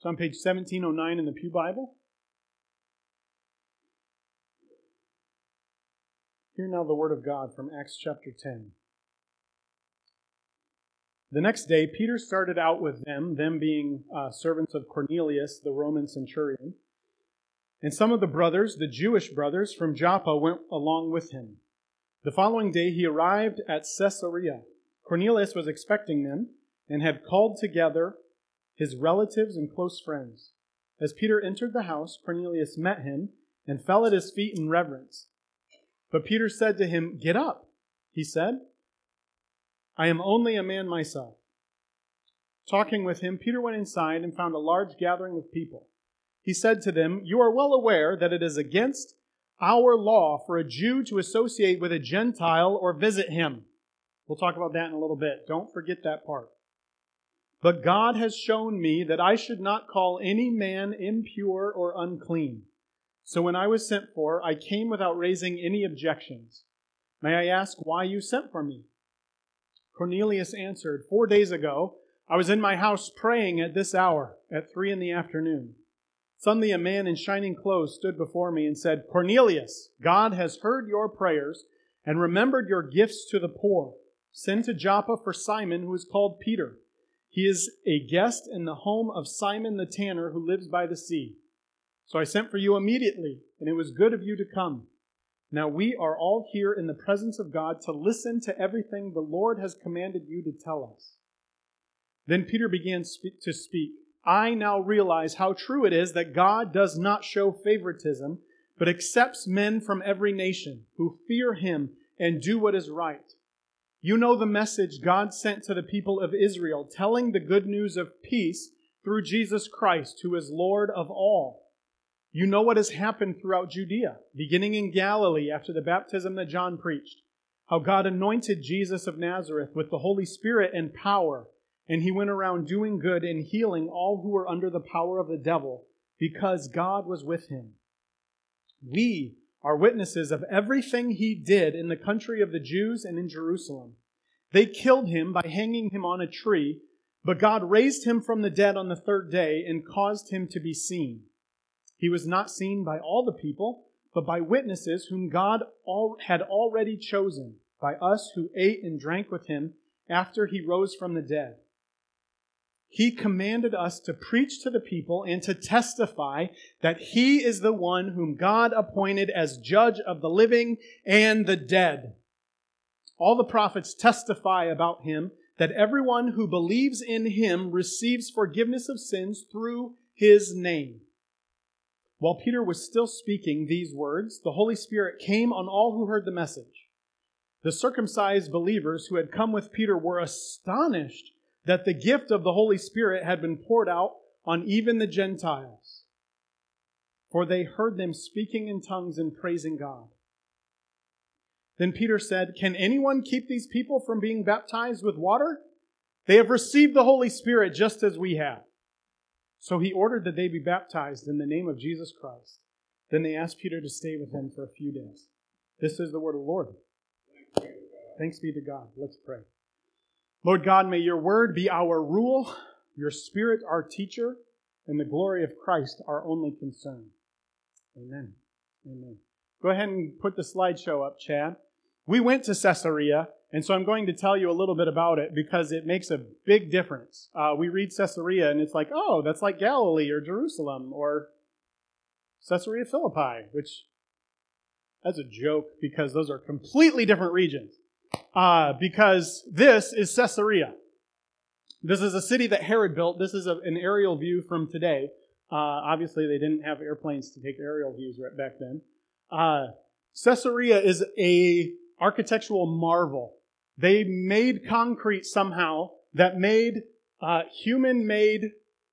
It's on page 1709 in the Pew Bible. Hear now the word of God from Acts chapter 10. The next day, Peter started out with them being servants of Cornelius, the Roman centurion. And some of the brothers, the Jewish brothers from Joppa, went along with him. The following day, he arrived at Caesarea. Cornelius was expecting them and had called together his relatives and close friends. As Peter entered the house, Cornelius met him and fell at his feet in reverence. But Peter said to him, "Get up," he said. "I am only a man myself." Talking with him, Peter went inside and found a large gathering of people. He said to them, "You are well aware that it is against our law for a Jew to associate with a Gentile or visit him." We'll talk about that in a little bit. Don't forget that part. "But God has shown me that I should not call any man impure or unclean. So when I was sent for, I came without raising any objections. May I ask why you sent for me?" Cornelius answered, 4 days ago, I was in my house praying at this hour, at 3 p.m. Suddenly a man in shining clothes stood before me and said, "Cornelius, God has heard your prayers and remembered your gifts to the poor. Send to Joppa for Simon, who is called Peter. He is a guest in the home of Simon the tanner, who lives by the sea. So I sent for you immediately, and it was good of you to come. Now we are all here in the presence of God to listen to everything the Lord has commanded you to tell us." Then Peter began to speak. "I now realize how true it is that God does not show favoritism, but accepts men from every nation who fear Him and do what is right. You know the message God sent to the people of Israel, telling the good news of peace through Jesus Christ, who is Lord of all. You know what has happened throughout Judea, beginning in Galilee after the baptism that John preached, how God anointed Jesus of Nazareth with the Holy Spirit and power, and He went around doing good and healing all who were under the power of the devil, because God was with Him. We are witnesses of everything He did in the country of the Jews and in Jerusalem. They killed Him by hanging Him on a tree, but God raised Him from the dead on the third day and caused Him to be seen. He was not seen by all the people, but by witnesses whom God had already chosen, by us who ate and drank with Him after He rose from the dead. He commanded us to preach to the people and to testify that He is the one whom God appointed as judge of the living and the dead. All the prophets testify about Him, that everyone who believes in Him receives forgiveness of sins through His name." While Peter was still speaking these words, the Holy Spirit came on all who heard the message. The circumcised believers who had come with Peter were astonished that the gift of the Holy Spirit had been poured out on even the Gentiles, for they heard them speaking in tongues and praising God. Then Peter said, "Can anyone keep these people from being baptized with water? They have received the Holy Spirit just as we have." So he ordered that they be baptized in the name of Jesus Christ. Then they asked Peter to stay with them for a few days. This is the word of the Lord. Thanks be to God. Let's pray. Lord God, may your word be our rule, your Spirit our teacher, and the glory of Christ our only concern. Amen. Amen. Go ahead and put the slideshow up, Chad. We went to Caesarea, and so I'm going to tell you a little bit about it because it makes a big difference. We read Caesarea, and it's like, oh, that's like Galilee or Jerusalem or Caesarea Philippi, which, that's a joke because those are completely different regions. Because this is Caesarea. This is a city that Herod built. This is an aerial view from today. Obviously, they didn't have airplanes to take aerial views right back then. Caesarea is a architectural marvel. They made concrete somehow that made human-made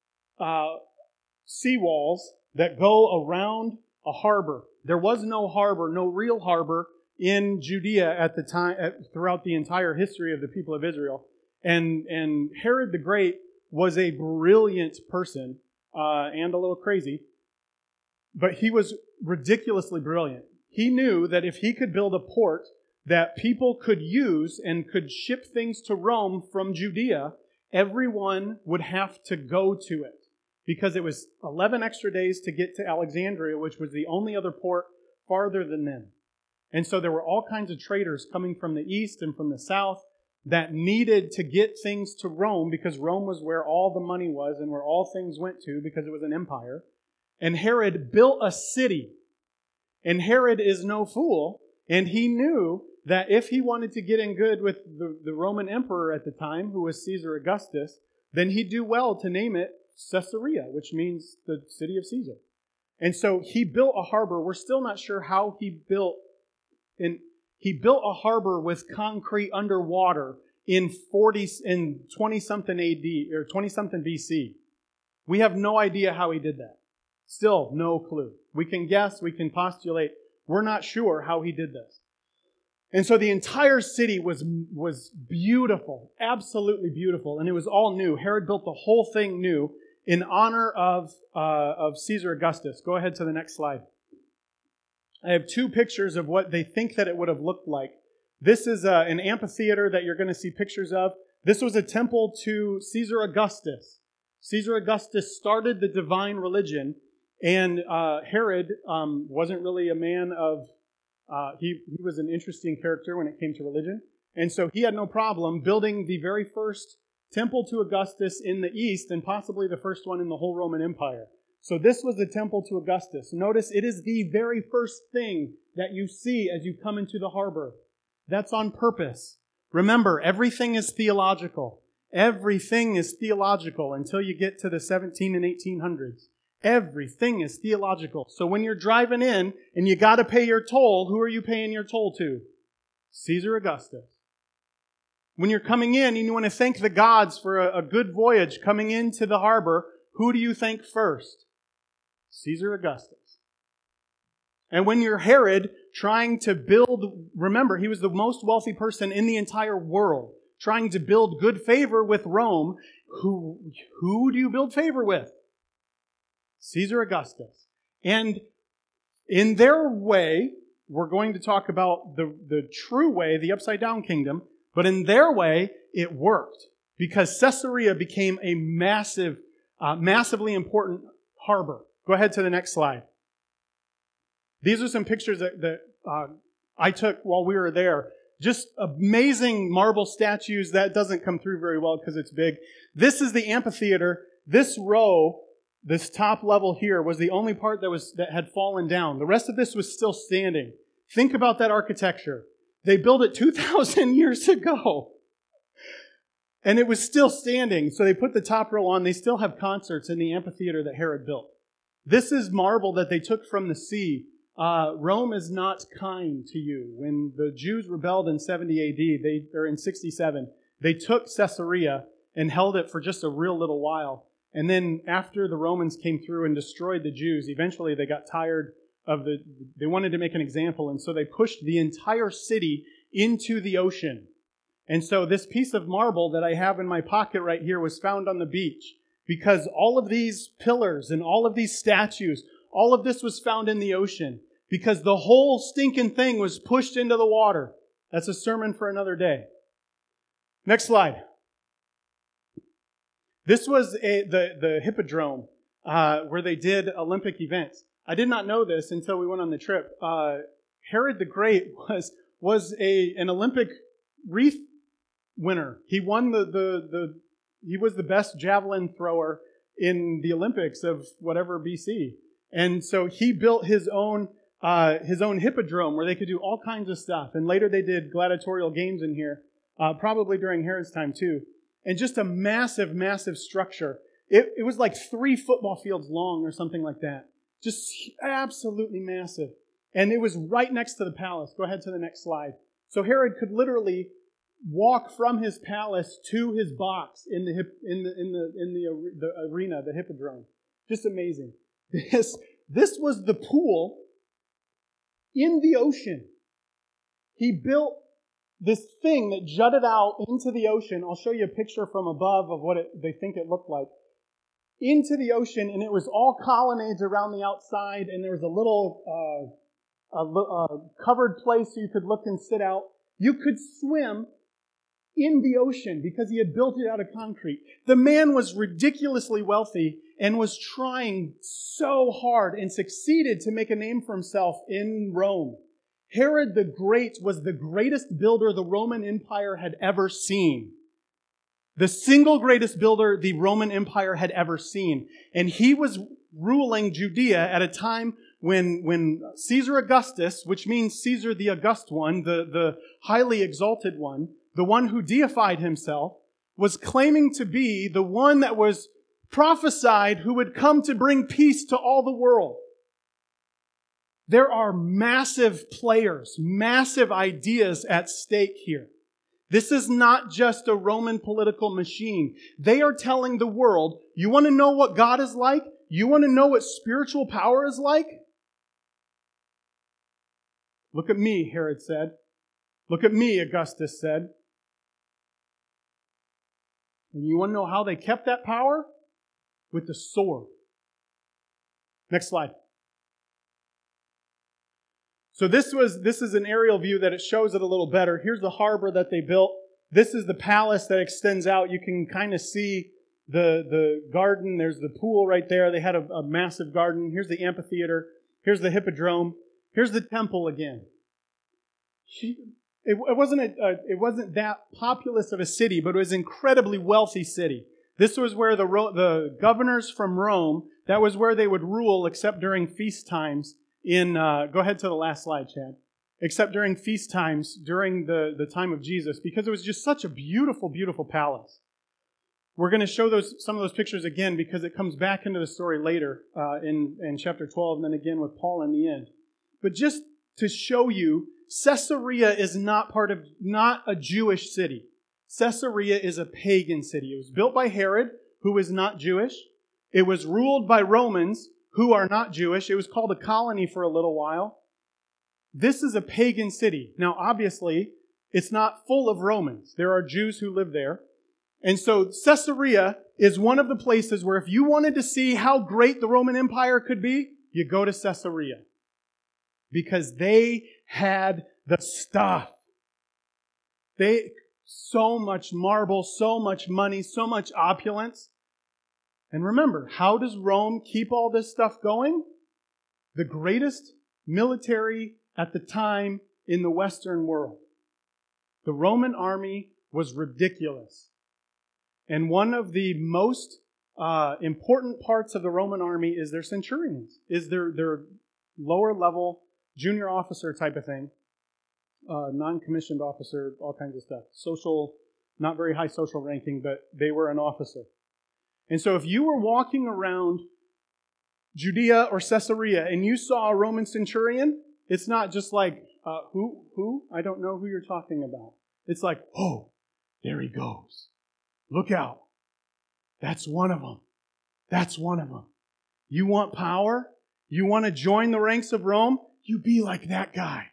seawalls that go around a harbor. There was no harbor, no real harbor in Judea at the time, throughout the entire history of the people of Israel. And Herod the Great was a brilliant person and a little crazy, but he was ridiculously brilliant. He knew that if he could build a port that people could use and could ship things to Rome from Judea, everyone would have to go to it. because it was 11 extra days to get to Alexandria, which was the only other port farther than them. And so there were all kinds of traders coming from the east and from the south that needed to get things to Rome, because Rome was where all the money was and where all things went to, because it was an empire. And Herod built a city. And Herod is no fool, and he knew that if he wanted to get in good with the Roman emperor at the time, who was Caesar Augustus, then he'd do well to name it Caesarea, which means the city of Caesar. And so he built a harbor. We're still not sure how he built a harbor with concrete underwater in 20-something AD, or 20-something BC. We have no idea how he did that. Still no clue. We can guess, we can postulate. We're not sure how he did this. And so the entire city was beautiful, absolutely beautiful, and it was all new. Herod built the whole thing new in honor of Caesar Augustus. Go ahead to the next slide. I have two pictures of what they think that it would have looked like. This is an amphitheater that you're going to see pictures of. This was a temple to Caesar Augustus. Caesar Augustus started the divine religion, and Herod wasn't really a man of... He was an interesting character when it came to religion. And so he had no problem building the very first temple to Augustus in the east, and possibly the first one in the whole Roman Empire. So this was the temple to Augustus. Notice it is the very first thing that you see as you come into the harbor. That's on purpose. Remember, everything is theological. Everything is theological until you get to the 17 and 1800s. Everything is theological. So when you're driving in and you got to pay your toll, who are you paying your toll to? Caesar Augustus. When you're coming in and you want to thank the gods for a good voyage coming into the harbor, who do you thank first? Caesar Augustus. And when you're Herod trying to build, remember, he was the most wealthy person in the entire world, trying to build good favor with Rome, who do you build favor with? Caesar Augustus. And in their way, we're going to talk about the true way, the upside-down kingdom, but in their way, it worked, because Caesarea became a massively important harbor. Go ahead to the next slide. These are some pictures that I took while we were there. Just amazing marble statues. That doesn't come through very well because it's big. This is the amphitheater. This row, this top level here, was the only part that had fallen down. The rest of this was still standing. Think about that architecture. They built it 2,000 years ago. And it was still standing. So they put the top row on. They still have concerts in the amphitheater that Herod built. This is marble that they took from the sea. Rome is not kind to you. When the Jews rebelled in 70 AD, or in 67, they took Caesarea and held it for just a real little while. And then after the Romans came through and destroyed the Jews, eventually they got tired of they wanted to make an example, and so they pushed the entire city into the ocean. And so this piece of marble that I have in my pocket right here was found on the beach, because all of these pillars and all of these statues, all of this was found in the ocean, because the whole stinking thing was pushed into the water. That's a sermon for another day. Next slide. This was the Hippodrome, where they did Olympic events. I did not know this until we went on the trip. Herod the Great was an Olympic wreath winner. He won he was the best javelin thrower in the Olympics of whatever BC. And so he built his own hippodrome where they could do all kinds of stuff. And later they did gladiatorial games in here, probably during Herod's time too. And just a massive, massive structure. It was like 3 football fields long or something like that. Just absolutely massive. And it was right next to the palace. Go ahead to the next slide. So Herod could literally walk from his palace to his box in the arena, the hippodrome. Just amazing. This was the pool in the ocean. He built this thing that jutted out into the ocean. I'll show you a picture from above of what they think it looked like. Into the ocean, and it was all colonnades around the outside, and there was a little covered place so you could look and sit out. You could swim in the ocean because he had built it out of concrete. The man was ridiculously wealthy and was trying so hard and succeeded to make a name for himself in Rome. Herod the Great was the greatest builder the Roman Empire had ever seen. The single greatest builder the Roman Empire had ever seen. And he was ruling Judea at a time when Caesar Augustus, which means Caesar the August one, the highly exalted one, the one who deified himself, was claiming to be the one that was prophesied who would come to bring peace to all the world. There are massive players, massive ideas at stake here. This is not just a Roman political machine. They are telling the world, you want to know what God is like? You want to know what spiritual power is like? Look at me, Herod said. Look at me, Augustus said. And you want to know how they kept that power? With the sword. Next slide. So this is an aerial view that it shows it a little better. Here's the harbor that they built. This is the palace that extends out. You can kind of see the garden. There's the pool right there. They had a massive garden. Here's the amphitheater. Here's the hippodrome. Here's the temple again. It wasn't that populous of a city, but it was an incredibly wealthy city. This was where the governors from Rome, that was where they would rule except during feast times. Go ahead to the last slide, Chad. Except during feast times, during the time of Jesus, because it was just such a beautiful, beautiful palace. We're going to show some of those pictures again because it comes back into the story later in chapter 12 and then again with Paul in the end. But just to show you, Caesarea is not a Jewish city. Caesarea is a pagan city. It was built by Herod, who is not Jewish. It was ruled by Romans, who are not Jewish. It was called a colony for a little while. This is a pagan city. Now, obviously, it's not full of Romans. There are Jews who live there. And so Caesarea is one of the places where if you wanted to see how great the Roman Empire could be, you go to Caesarea. Because they had the stuff. So much marble, so much money, so much opulence. And remember, how does Rome keep all this stuff going? The greatest military at the time in the Western world. The Roman army was ridiculous. And one of the most important parts of the Roman army is their centurions, is their lower level junior officer type of thing, non-commissioned officer, all kinds of stuff. Social, not very high social ranking, but they were an officer. And so if you were walking around Judea or Caesarea and you saw a Roman centurion, it's not just like, who? I don't know who you're talking about. It's like, oh, there he goes. Look out. That's one of them. That's one of them. You want power? You want to join the ranks of Rome? You be like that guy.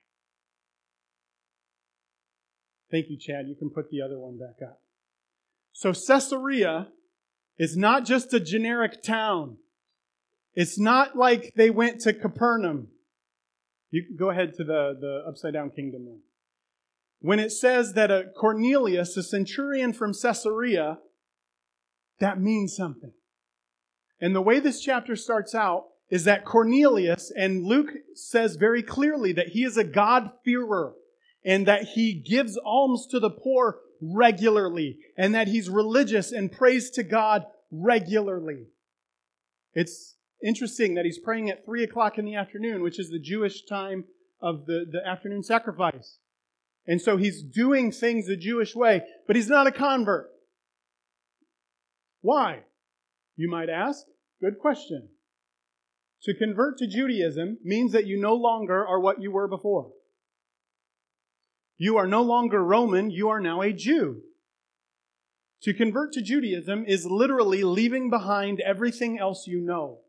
Thank you, Chad. You can put the other one back up. So Caesarea is not just a generic town. It's not like they went to Capernaum. You can go ahead to the upside down kingdom one. When it says that a Cornelius, a centurion from Caesarea, that means something. And the way this chapter starts out is that Cornelius, and Luke says very clearly that he is a God-fearer and that he gives alms to the poor regularly and that he's religious and prays to God regularly. It's interesting that he's praying at 3 o'clock in the afternoon, which is the Jewish time of the afternoon sacrifice. And so he's doing things the Jewish way, but he's not a convert. Why? You might ask. Good question. To convert to Judaism means that you no longer are what you were before. You are no longer Roman, you are now a Jew. To convert to Judaism is literally leaving behind everything else you know.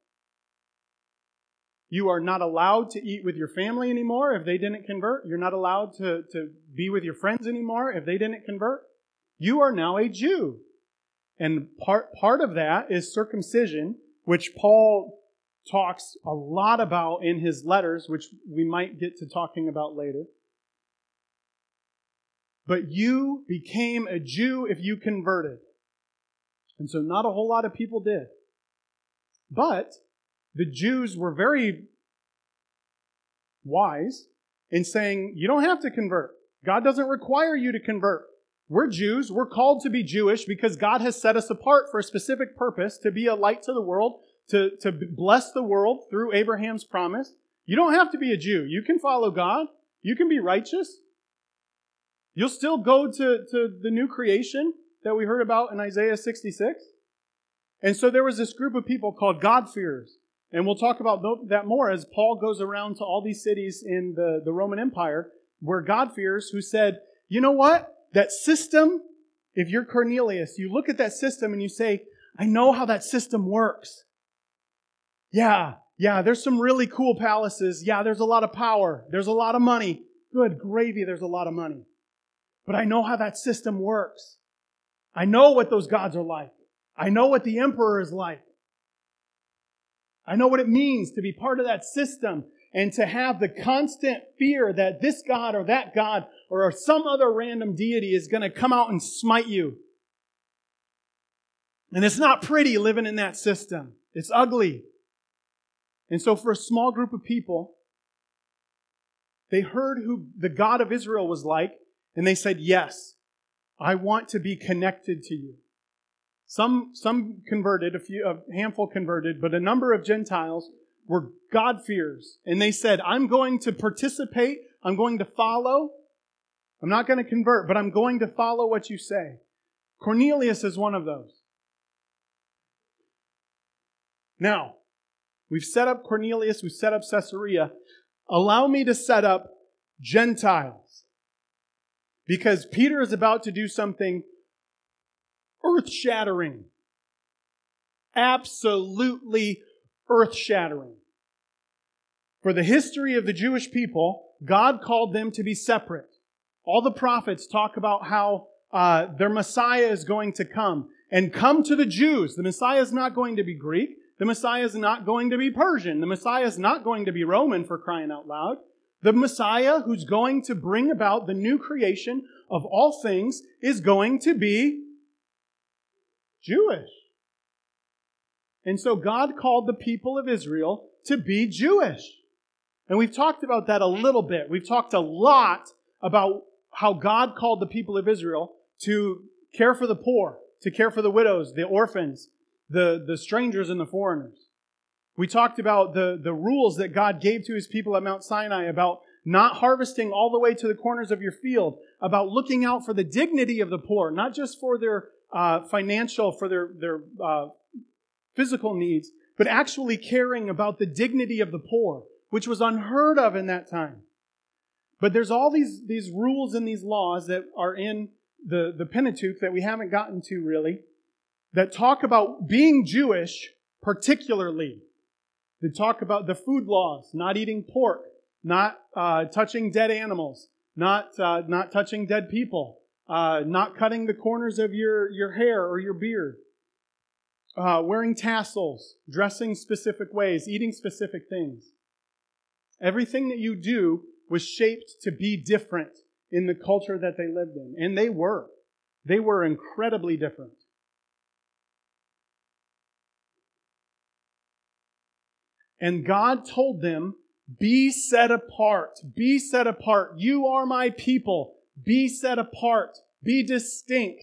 You are not allowed to eat with your family anymore if they didn't convert. You're not allowed to be with your friends anymore if they didn't convert. You are now a Jew. And part of that is circumcision, which Paul talks a lot about in his letters, which we might get to talking about later. but you became a Jew if you converted. And so not a whole lot of people did. But the Jews were very wise in saying, you don't have to convert. God doesn't require you to convert. We're Jews. We're called to be Jewish because God has set us apart for a specific purpose, to be a light to the world, to bless the world through Abraham's promise. You don't have to be a Jew. You can follow God. You can be righteous. You'll still go to the new creation that we heard about in Isaiah 66. And so there was this group of people called God-fearers. And we'll talk about that more as Paul goes around to all these cities in the Roman Empire where God-fearers who said, you know what? That system, if you're Cornelius, you look at that system and you say, I know how that system works. Yeah, there's some really cool palaces. Yeah, there's a lot of power. There's a lot of money. Good gravy, there's a lot of money. But I know how that system works. I know what those gods are like. I know what the emperor is like. I know what it means to be part of that system and to have the constant fear that this god or that god or some other random deity is going to come out and smite you. And it's not pretty living in that system. It's ugly. And so for a small group of people, they heard who the God of Israel was like, and they said, yes, I want to be connected to you. Some converted, a handful converted, but a number of Gentiles were God-fearers. And they said, I'm going to participate, I'm going to follow. I'm not going to convert, but I'm going to follow what you say. Cornelius is one of those. Now, we've set up Cornelius, we've set up Caesarea. Allow me to set up Gentiles. Because Peter is about to do something earth-shattering. Absolutely earth-shattering. For the history of the Jewish people, God called them to be separate. All the prophets talk about how their Messiah is going to come. And come to the Jews. The Messiah is not going to be Greek. The Messiah is not going to be Persian. The Messiah is not going to be Roman, for crying out loud. The Messiah who's going to bring about the new creation of all things is going to be Jewish. And so God called the people of Israel to be Jewish. And we've talked about that a little bit. We've talked a lot about how God called the people of Israel to care for the poor, to care for the widows, the orphans, the strangers and the foreigners. We talked about the rules that God gave to His people at Mount Sinai about not harvesting all the way to the corners of your field, about looking out for the dignity of the poor, not just for their financial, for their physical needs, but actually caring about the dignity of the poor, which was unheard of in that time. But there's all these rules and these laws that are in the Pentateuch that we haven't gotten to really, that talk about being Jewish particularly. They talk about the food laws, not eating pork, not touching dead animals, not touching dead people, not cutting the corners of your hair or your beard, wearing tassels, dressing specific ways, eating specific things. Everything that you do was shaped to be different in the culture that they lived in. And they were. They were incredibly different. And God told them, be set apart. Be set apart. You are my people. Be set apart. Be distinct.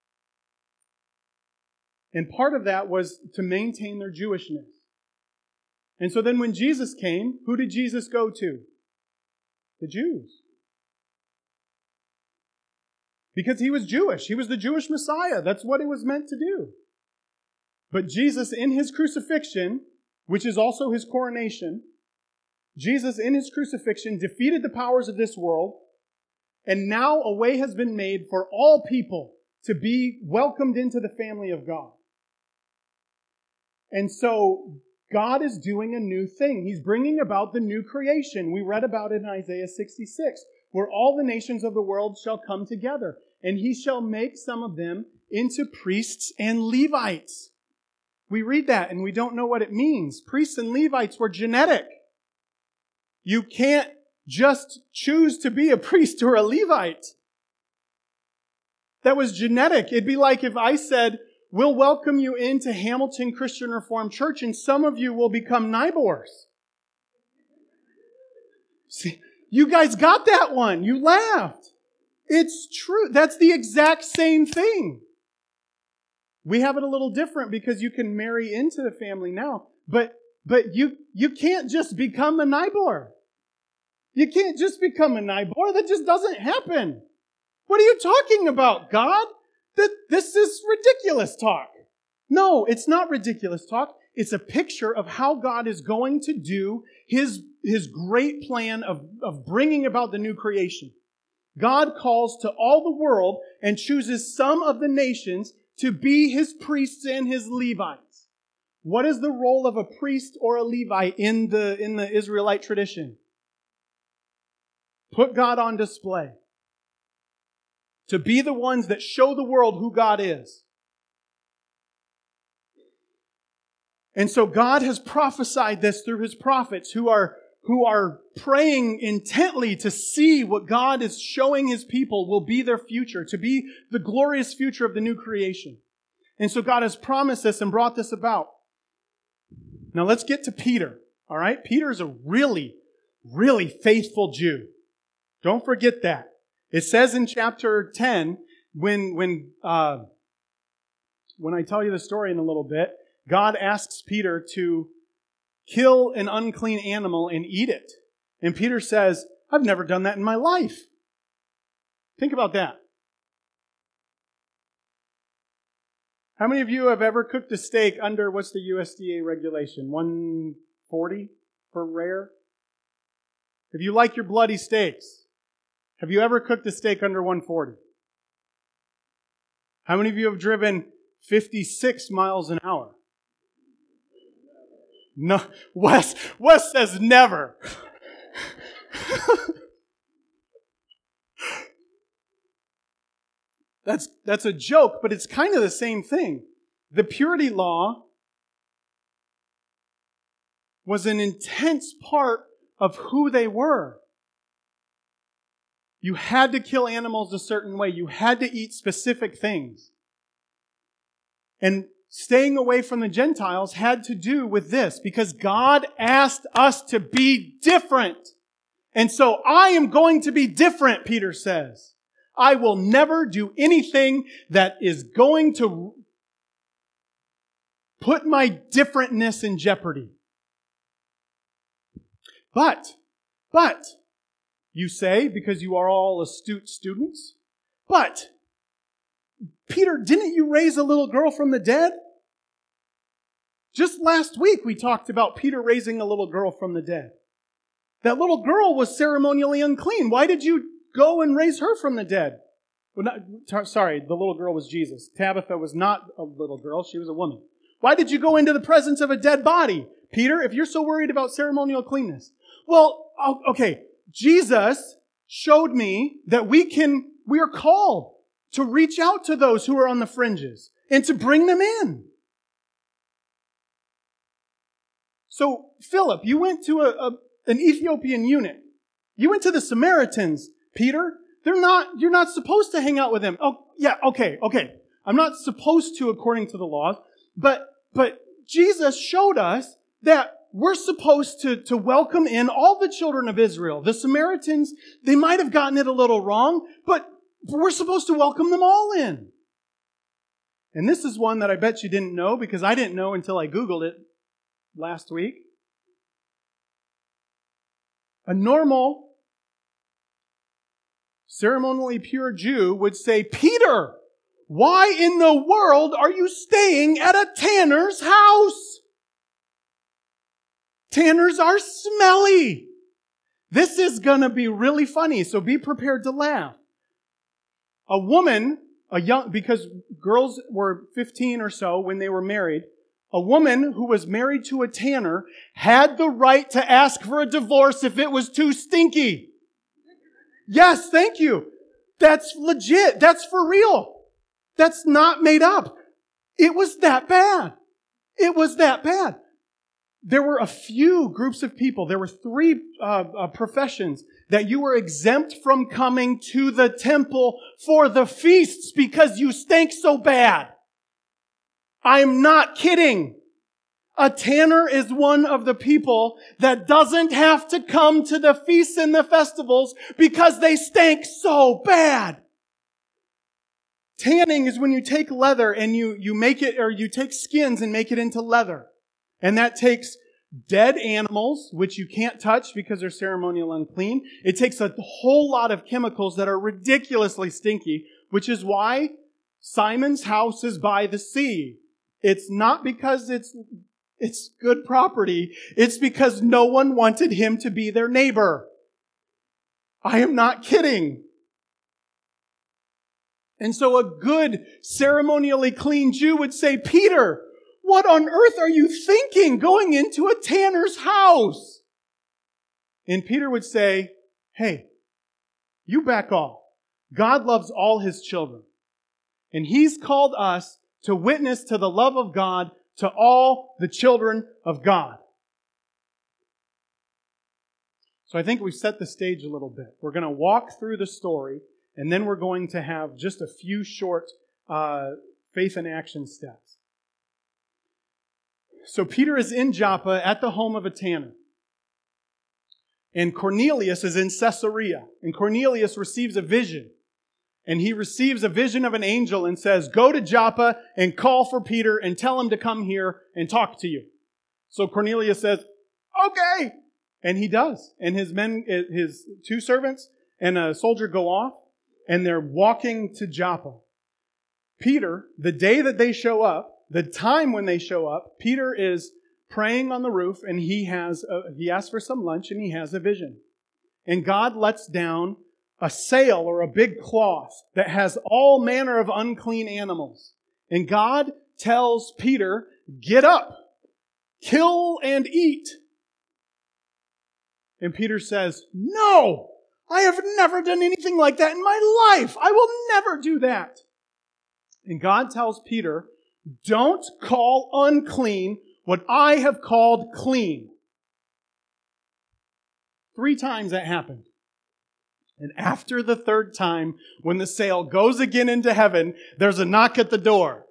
And part of that was to maintain their Jewishness. And so then when Jesus came, who did Jesus go to? The Jews. Because He was Jewish. He was the Jewish Messiah. That's what He was meant to do. But Jesus, in His crucifixion, which is also His coronation, Jesus in His crucifixion defeated the powers of this world, and now a way has been made for all people to be welcomed into the family of God. And so God is doing a new thing. He's bringing about the new creation. We read about it in Isaiah 66, where all the nations of the world shall come together, and He shall make some of them into priests and Levites. We read that and we don't know what it means. Priests and Levites were genetic. You can't just choose to be a priest or a Levite. that was genetic. It'd be like if I said, we'll welcome you into Hamilton Christian Reformed Church, and some of you will become Nybors. See, you guys got that one. You laughed. It's true. That's the exact same thing. We have it a little different because you can marry into the family now. But you can't just become a Nybor. You can't just become a Nybor. That just doesn't happen. What are you talking about, God? This is ridiculous talk. No, it's not ridiculous talk. It's a picture of how God is going to do His great plan of bringing about the new creation. God calls to all the world and chooses some of the nations to be His priests and His Levites. What is the role of a priest or a Levite in the Israelite tradition? Put God on display. To be the ones that show the world who God is. And so God has prophesied this through His prophets who are praying intently to see what God is showing His people will be their future, to be the glorious future of the new creation. And so God has promised this and brought this about. Now let's get to Peter. All right? Peter is a really, really faithful Jew. Don't forget that. It says in chapter 10, when I tell you the story in a little bit, God asks Peter to kill an unclean animal and eat it. And Peter says, I've never done that in my life. Think about that. How many of you have ever cooked a steak under, what's the USDA regulation? 140 for rare? If you like your bloody steaks, have you ever cooked a steak under 140? How many of you have driven 56 miles an hour? No, Wes says never. That's a joke, but it's kind of the same thing. The purity law was an intense part of who they were. You had to kill animals a certain way. You had to eat specific things. And staying away from the Gentiles had to do with this, because God asked us to be different. And so I am going to be different, Peter says. I will never do anything that is going to put my differentness in jeopardy. But, you say, because you are all astute students, but, Peter, didn't you raise a little girl from the dead? Just last week we talked about Peter raising a little girl from the dead. That little girl was ceremonially unclean. Why did you go and raise her from the dead? Well, sorry, the little girl was Jesus. Tabitha was not a little girl, she was a woman. Why did you go into the presence of a dead body? Peter, if you're so worried about ceremonial cleanness. Well, okay, Jesus showed me that we are called to reach out to those who are on the fringes and to bring them in. So, Philip, you went to an Ethiopian eunuch. You went to the Samaritans, Peter. You're not supposed to hang out with them. Oh, yeah, okay. I'm not supposed to according to the laws, but Jesus showed us that we're supposed to welcome in all the children of Israel. The Samaritans, they might have gotten it a little wrong, but we're supposed to welcome them all in. And this is one that I bet you didn't know, because I didn't know until I Googled it last week. A normal, ceremonially pure Jew would say, Peter, why in the world are you staying at a tanner's house? Tanners are smelly. This is going to be really funny, so be prepared to laugh. A woman, because girls were 15 or so when they were married, a woman who was married to a tanner had the right to ask for a divorce if it was too stinky. Yes, thank you. That's legit. That's for real. That's not made up. It was that bad. It was that bad. There were a few groups of people. There were 3 professions that you were exempt from coming to the temple for the feasts because you stank so bad. I'm not kidding. A tanner is one of the people that doesn't have to come to the feasts and the festivals because they stank so bad. Tanning is when you take leather and you make it, or you take skins and make it into leather. And that takes dead animals, which you can't touch because they're ceremonial unclean. It takes a whole lot of chemicals that are ridiculously stinky, which is why Simon's house is by the sea. It's not because it's good property. It's because no one wanted him to be their neighbor. I am not kidding. And so a good ceremonially clean Jew would say, Peter, what on earth are you thinking going into a tanner's house? And Peter would say, hey, you back off. God loves all his children. And he's called us to witness to the love of God to all the children of God. So I think we've set the stage a little bit. We're going to walk through the story, and then we're going to have just a few short faith and action steps. So Peter is in Joppa at the home of a tanner. And Cornelius is in Caesarea. And Cornelius receives a vision. And he receives a vision of an angel and says, go to Joppa and call for Peter and tell him to come here and talk to you. So Cornelius says, okay. And he does. And his men, his two servants and a soldier go off, and they're walking to Joppa. Peter, the day that they show up, the time when they show up, Peter is praying on the roof, and he asks for some lunch, and he has a vision. And God lets down a sail or a big cloth that has all manner of unclean animals. And God tells Peter, get up, kill and eat. And Peter says, no, I have never done anything like that in my life. I will never do that. And God tells Peter, don't call unclean what I have called clean. 3 times that happened. And after the 3rd time, when the sail goes again into heaven, there's a knock at the door.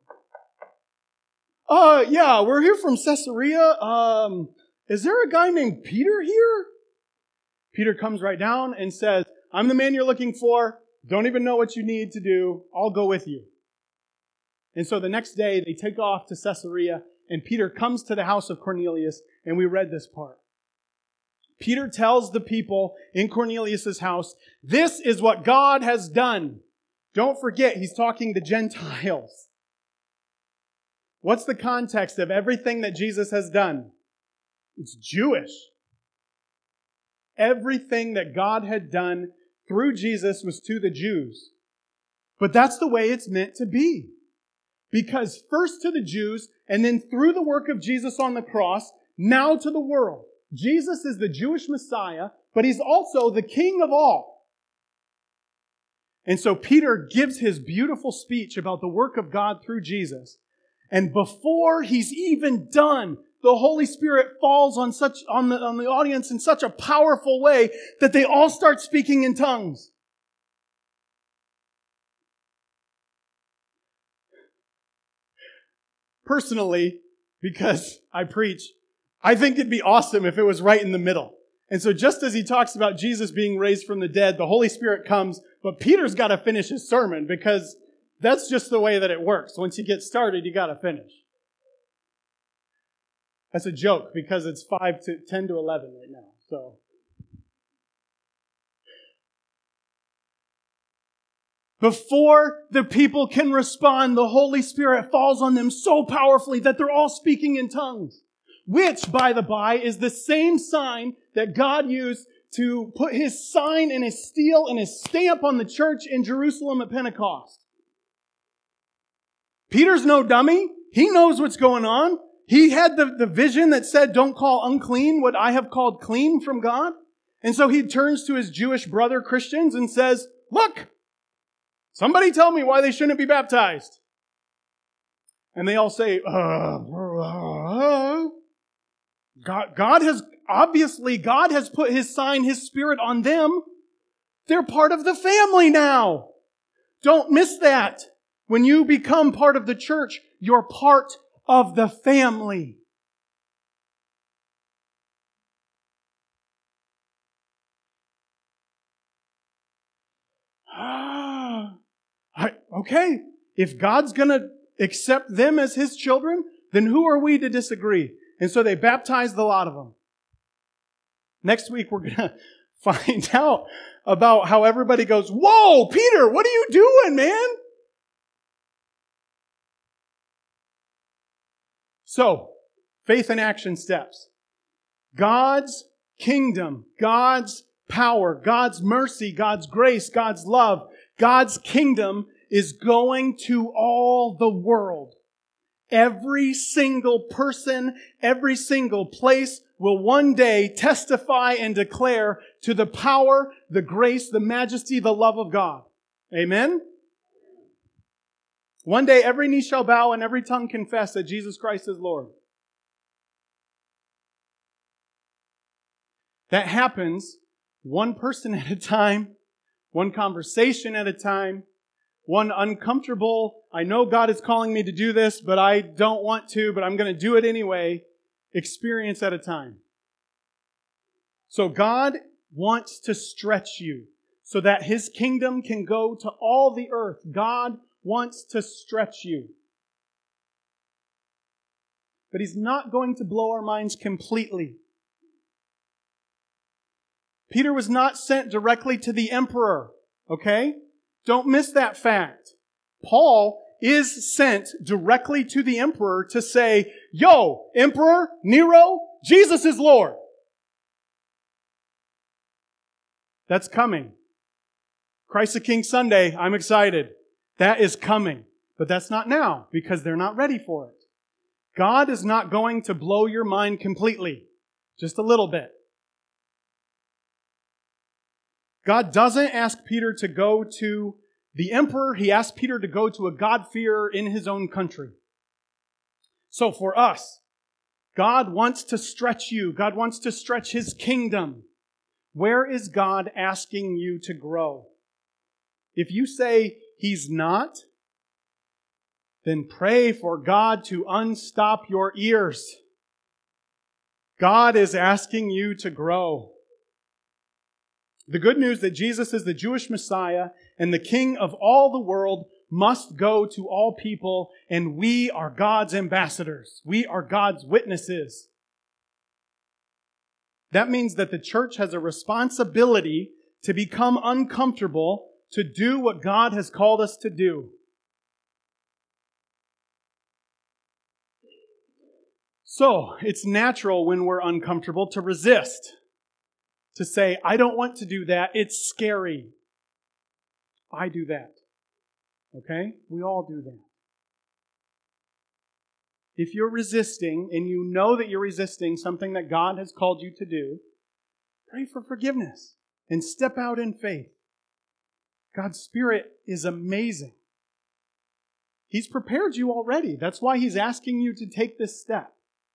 Yeah, we're here from Caesarea. Is there a guy named Peter here? Peter comes right down and says, I'm the man you're looking for. Don't even know what you need to do. I'll go with you. And so the next day, they take off to Caesarea, and Peter comes to the house of Cornelius, and we read this part. Peter tells the people in Cornelius' house, this is what God has done. Don't forget, he's talking to Gentiles. What's the context of everything that Jesus has done? It's Jewish. Everything that God had done through Jesus was to the Jews. But that's the way it's meant to be. Because first to the Jews, and then through the work of Jesus on the cross, now to the world. Jesus is the Jewish Messiah, but he's also the King of all. And so Peter gives his beautiful speech about the work of God through Jesus. And before he's even done, the Holy Spirit falls on the audience in such a powerful way that they all start speaking in tongues. Personally, because I preach, I think it'd be awesome if it was right in the middle. And so just as he talks about Jesus being raised from the dead, the Holy Spirit comes, but Peter's got to finish his sermon because that's just the way that it works. Once you get started, you got to finish. That's a joke because it's 10 to 11 right now. So before the people can respond, the Holy Spirit falls on them so powerfully that they're all speaking in tongues. Which, by the by, is the same sign that God used to put his sign and his seal and his stamp on the church in Jerusalem at Pentecost. Peter's no dummy. He knows what's going on. He had the vision that said, don't call unclean what I have called clean from God. And so he turns to his Jewish brother Christians and says, look, somebody tell me why they shouldn't be baptized. And they all say, God has, obviously God has put His sign, His Spirit on them. They're part of the family now. Don't miss that. When you become part of the church, you're part of the family. Okay, if God's going to accept them as His children, then who are we to disagree? And so they baptized a lot of them. Next week we're going to find out about how everybody goes, "Whoa, Peter, what are you doing, man?" So, faith and action steps. God's kingdom, God's power, God's mercy, God's grace, God's love, God's kingdom is going to all the world. Every single person, every single place will one day testify and declare to the power, the grace, the majesty, the love of God. Amen? One day every knee shall bow and every tongue confess that Jesus Christ is Lord. That happens one person at a time, one conversation at a time, one uncomfortable, I know God is calling me to do this, but I don't want to, but I'm going to do it anyway, experience at a time. So God wants to stretch you so that His kingdom can go to all the earth. God wants to stretch you. But He's not going to blow our minds completely. Peter was not sent directly to the emperor, okay? Don't miss that fact. Paul is sent directly to the emperor to say, "Yo, Emperor Nero, Jesus is Lord." That's coming. Christ the King Sunday, I'm excited. That is coming. But that's not now, because they're not ready for it. God is not going to blow your mind completely. Just a little bit. God doesn't ask Peter to go to the emperor. He asked Peter to go to a God-fearer in his own country. So for us, God wants to stretch you. God wants to stretch His kingdom. Where is God asking you to grow? If you say He's not, then pray for God to unstop your ears. God is asking you to grow. The good news that Jesus is the Jewish Messiah and the King of all the world must go to all people, and we are God's ambassadors. We are God's witnesses. That means that the church has a responsibility to become uncomfortable, to do what God has called us to do. So, it's natural when we're uncomfortable to resist. To say, "I don't want to do that. It's scary." I do that. Okay? We all do that. If you're resisting and you know that you're resisting something that God has called you to do, pray for forgiveness and step out in faith. God's Spirit is amazing. He's prepared you already. That's why He's asking you to take this step.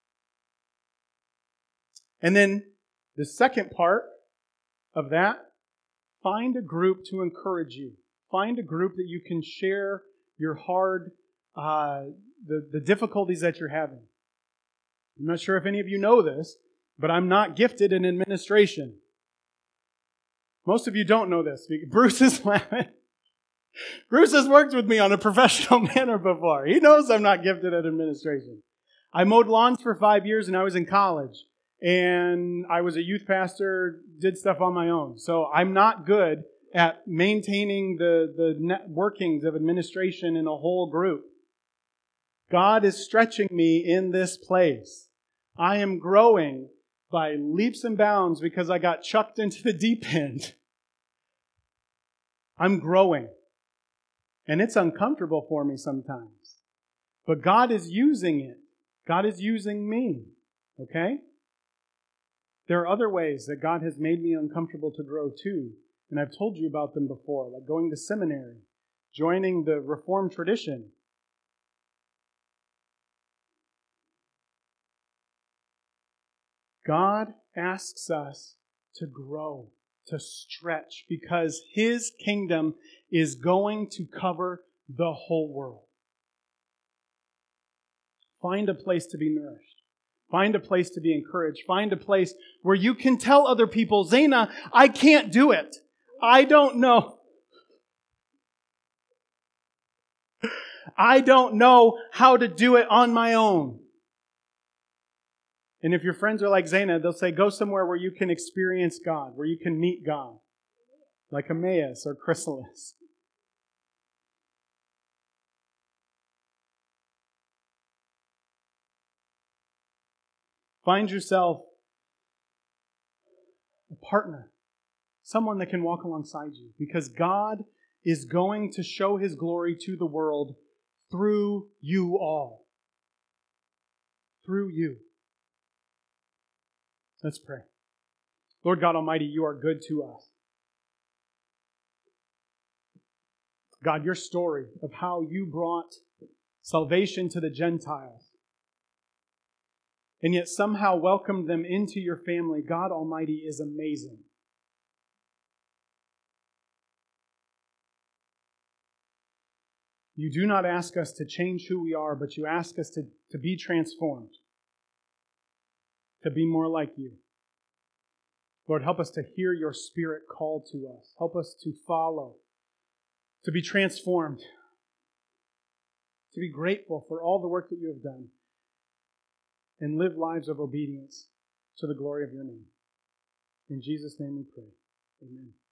And then the second part of that, find a group to encourage you. Find a group that you can share your the difficulties that you're having. I'm not sure if any of you know this, but I'm not gifted in administration. Most of you don't know this. Bruce is laughing. Bruce has worked with me on a professional manner before. He knows I'm not gifted at administration. I mowed lawns for 5 years and I was in college. And I was a youth pastor, did stuff on my own. So I'm not good at maintaining the workings of administration in a whole group. God is stretching me in this place. I am growing by leaps and bounds because I got chucked into the deep end. I'm growing. And it's uncomfortable for me sometimes. But God is using it. God is using me. Okay? There are other ways that God has made me uncomfortable to grow too. And I've told you about them before, like going to seminary, joining the Reformed tradition. God asks us to grow, to stretch, because His kingdom is going to cover the whole world. Find a place to be nourished. Find a place to be encouraged. Find a place where you can tell other people, Zaina, I can't do it. I don't know. I don't know how to do it on my own. And if your friends are like Zaina, they'll say, go somewhere where you can experience God, where you can meet God, like Emmaus or Chrysalis. Find yourself a partner, someone that can walk alongside you, because God is going to show His glory to the world through you all. Through you. Let's pray. Lord God Almighty, You are good to us. God, Your story of how You brought salvation to the Gentiles and yet somehow welcomed them into Your family, God Almighty, is amazing. You do not ask us to change who we are, but You ask us to be transformed, to be more like You. Lord, help us to hear Your Spirit call to us. Help us to follow, to be transformed, to be grateful for all the work that You have done, and live lives of obedience to the glory of Your name. In Jesus' name we pray. Amen.